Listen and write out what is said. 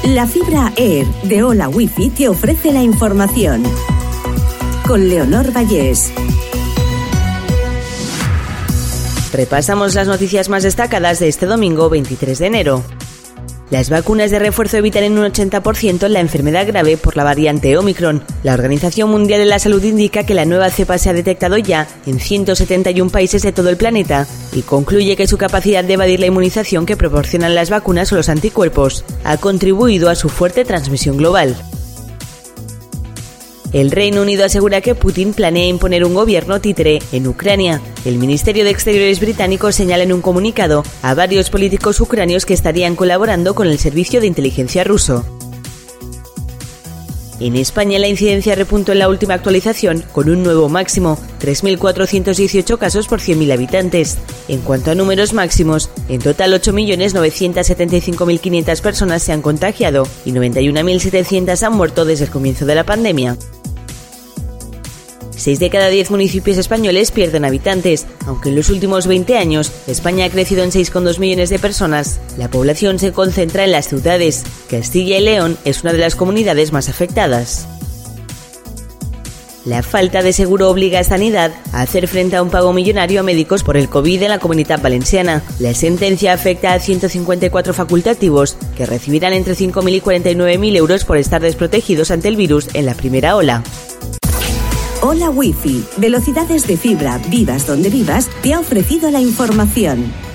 La fibra Air de Hola Wifi te ofrece la información. Con Leonor Vallés. Repasamos las noticias más destacadas de este domingo 23 de enero. Las vacunas de refuerzo evitan en un 80% la enfermedad grave por la variante Omicron. La Organización Mundial de la Salud indica que la nueva cepa se ha detectado ya en 171 países de todo el planeta y concluye que su capacidad de evadir la inmunización que proporcionan las vacunas o los anticuerpos ha contribuido a su fuerte transmisión global. El Reino Unido asegura que Putin planea imponer un gobierno títere en Ucrania. El Ministerio de Exteriores británico señala en un comunicado a varios políticos ucranios que estarían colaborando con el servicio de inteligencia ruso. En España la incidencia repuntó en la última actualización con un nuevo máximo, 3.418 casos por 100.000 habitantes. En cuanto a números máximos, en total 8.975.500 personas se han contagiado y 91.700 han muerto desde el comienzo de la pandemia. 6 de cada 10 municipios españoles pierden habitantes, aunque en los últimos 20 años España ha crecido en 6,2 millones de personas. La población se concentra en las ciudades. Castilla y León es una de las comunidades más afectadas. La falta de seguro obliga a Sanidad a hacer frente a un pago millonario a médicos por el COVID en la Comunitat Valenciana. La sentencia afecta a 154 facultativos que recibirán entre 5.000 y 49.000 euros por estar desprotegidos ante el virus en la primera ola. Hola Wifi, velocidades de fibra, vivas donde vivas, te ha ofrecido la información.